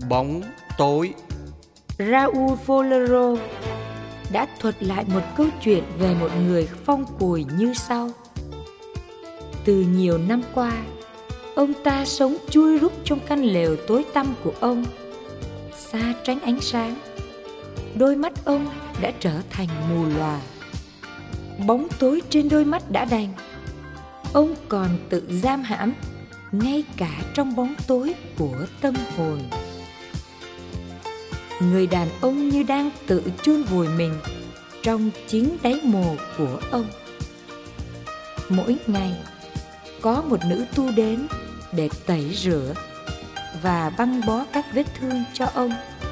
Bóng tối. Raúl Bolero đã thuật lại một câu chuyện về một người phong cùi như sau. Từ nhiều năm qua, ông ta sống chui rúc trong căn lều tối tăm của ông, xa tránh ánh sáng. Đôi mắt ông đã trở thành mù lòa. Bóng tối trên đôi mắt đã đành, ông còn tự giam hãm ngay cả trong bóng tối của tâm hồn. Người đàn ông như đang tự chôn vùi mình trong chính đáy mồ của ông. Mỗi ngày có một nữ tu đến để tẩy rửa và băng bó các vết thương cho ông.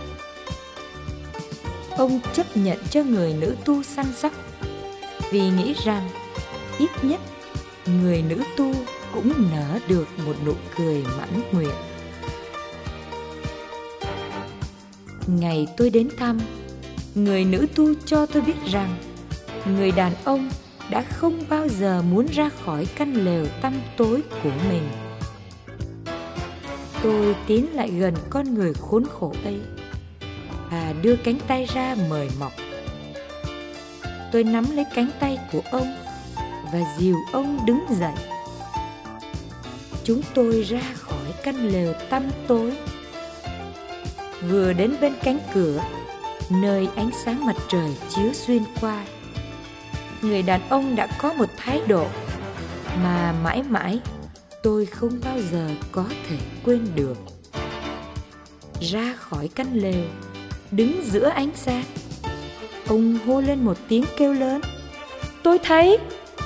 Ông chấp nhận cho người nữ tu săn sóc, vì nghĩ rằng ít nhất người nữ tu cũng nở được một nụ cười mãn nguyện. Ngày tôi đến thăm, người nữ tu cho tôi biết rằng người đàn ông đã không bao giờ muốn ra khỏi căn lều tăm tối của mình. Tôi tiến lại gần con người khốn khổ ấy và đưa cánh tay ra mời mọc. Tôi nắm lấy cánh tay của ông và dìu ông đứng dậy. Chúng tôi ra khỏi căn lều tăm tối. Vừa đến bên cánh cửa, nơi ánh sáng mặt trời chiếu xuyên qua, người đàn ông đã có một thái độ mà mãi mãi tôi không bao giờ có thể quên được. Ra khỏi căn lều, đứng giữa ánh sáng, ông hô lên một tiếng kêu lớn: "Tôi thấy!"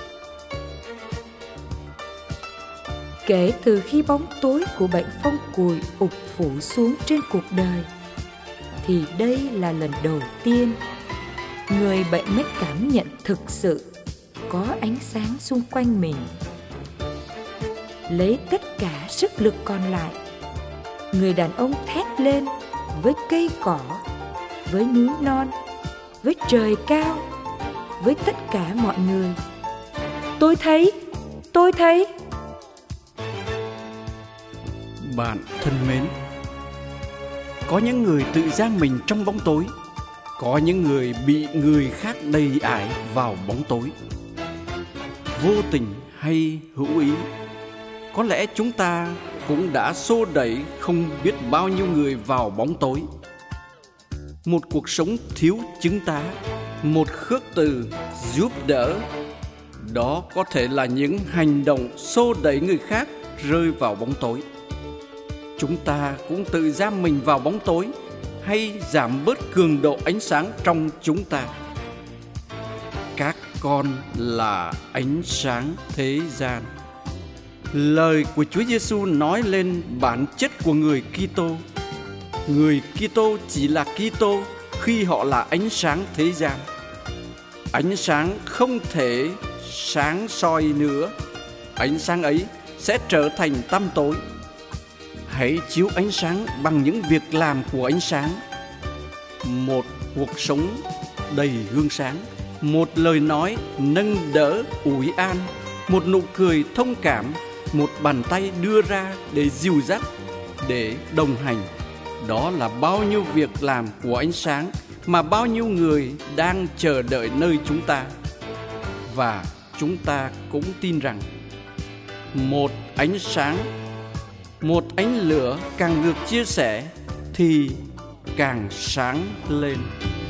Kể từ khi bóng tối của bệnh phong cùi ụp phủ xuống trên cuộc đời, thì đây là lần đầu tiên người bệnh mới cảm nhận thực sự có ánh sáng xung quanh mình. Lấy tất cả sức lực còn lại, người đàn ông thét lên với cây cỏ, với núi non, với trời cao, với tất cả mọi người: "Tôi thấy! Tôi thấy!" Bạn thân mến, có những người tự giam mình trong bóng tối, có những người bị người khác đầy ải vào bóng tối. Vô tình hay hữu ý, có lẽ chúng ta cũng đã xô đẩy không biết bao nhiêu người vào bóng tối. Một cuộc sống thiếu chứng tá, một khước từ giúp đỡ, đó có thể là những hành động xô đẩy người khác rơi vào bóng tối. Chúng ta cũng tự giam mình vào bóng tối hay giảm bớt cường độ ánh sáng trong chúng ta. Các con là ánh sáng thế gian. Lời của Chúa Giêsu nói lên bản chất của người Kitô. Người Kitô chỉ là Kitô khi họ là ánh sáng thế gian. Ánh sáng không thể sáng soi nữa. Ánh sáng ấy sẽ trở thành tăm tối. Hãy chiếu ánh sáng bằng những việc làm của ánh sáng. Một cuộc sống đầy gương sáng, một lời nói nâng đỡ ủi an, một nụ cười thông cảm, một bàn tay đưa ra để dìu dắt, để đồng hành. Đó là bao nhiêu việc làm của ánh sáng mà bao nhiêu người đang chờ đợi nơi chúng ta. Và chúng ta cũng tin rằng một ánh sáng, một ánh lửa càng được chia sẻ thì càng sáng lên.